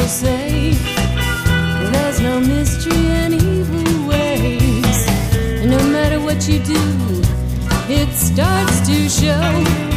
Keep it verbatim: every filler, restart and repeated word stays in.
will say there's no mystery in evil ways. And no matter what you do, it starts to show.